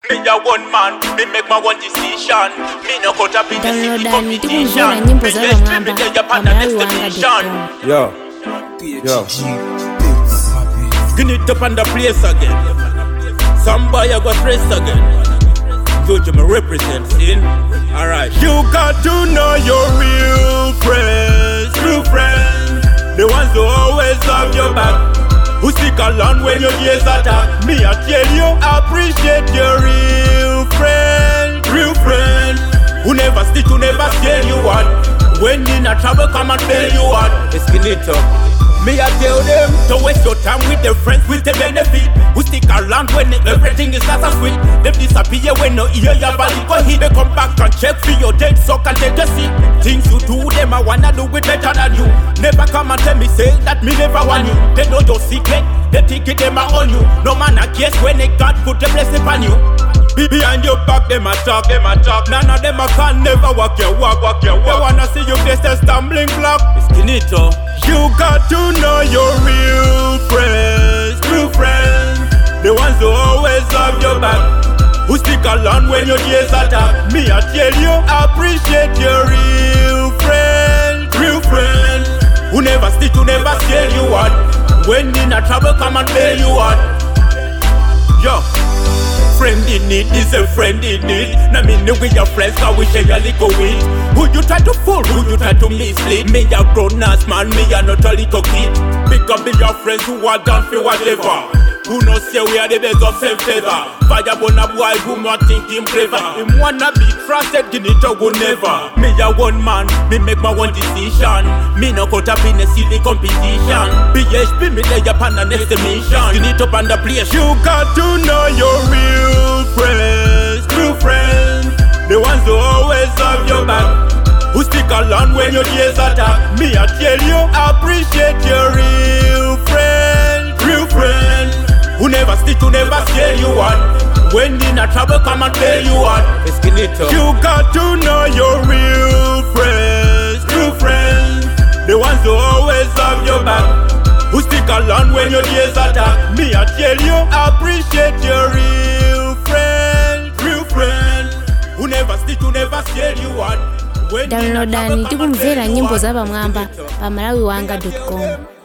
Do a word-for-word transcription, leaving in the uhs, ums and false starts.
Me a one man, me make my one decision. Me no cut up in the city competition. Me just dream me day upon the destination. Yo, yo. Skin it up on the place again. Some boy I got stress again. Georgia me representing. Alright. You got to know your real friends, true friends. The ones who always have your back, who stick along when your years attack. Me I tell you, appreciate your real friend, real friend. Who never stick, who never scare you out. When in a trouble, come and bail you out. Skin it up. Me I tell them to waste your time with their friends with the benefit. Who stick around when everything is not so sweet. Them disappear when no ear your body go hit. They come back and check for your dead so can take a seat. Things you do them I wanna do it better than you. Never come and tell me say that me never want you. They know your secret, they think it them are on you. No man I guess when they God put the blessing on you. Behind your back, them a talk, them a talk. None of them a can never walk your walk, walk your walk. They wanna see you face a stumbling block. Skin it up. You got to know your real friends, true friends. The ones who always have your back, who stick along when your years attack. Me I tell you, appreciate your real friends, real friends. Who never stick, who never scare you out. When in a trouble, come and bail you out. Yo. Friend in need is a friend in need. Now me know with your friends cause we share your little weed. Who you try to fool, who you try to mislead. Me a grown ass man, me a not a little kid. Pick up with your friends who are down for whatever. Who knows say we are the best of same favor. Fire burn a boy who not think him clever. Him wanna be trusted, give it a go never. Me a one man, me make my one decision. Me no cut up in a silly competition. P H P me lay upon the next mission. You need up on the place. You got to know your real friends, true friends. The ones who always have your back, who stick along when your years attack. Me I tell you, appreciate your real friends, real friends. Who never stick, who never scare you out. When in a trouble, come and bail you out. Skin it up. You got to know your real friends, true friends. The ones who always have your back, who stick along when your years attack. Me I tell you, appreciate your real friends, real friends. Who never stick, who never scare you out. Downloadani tikumvera nyimbo za Bamwamba pa malawi wanga dot com.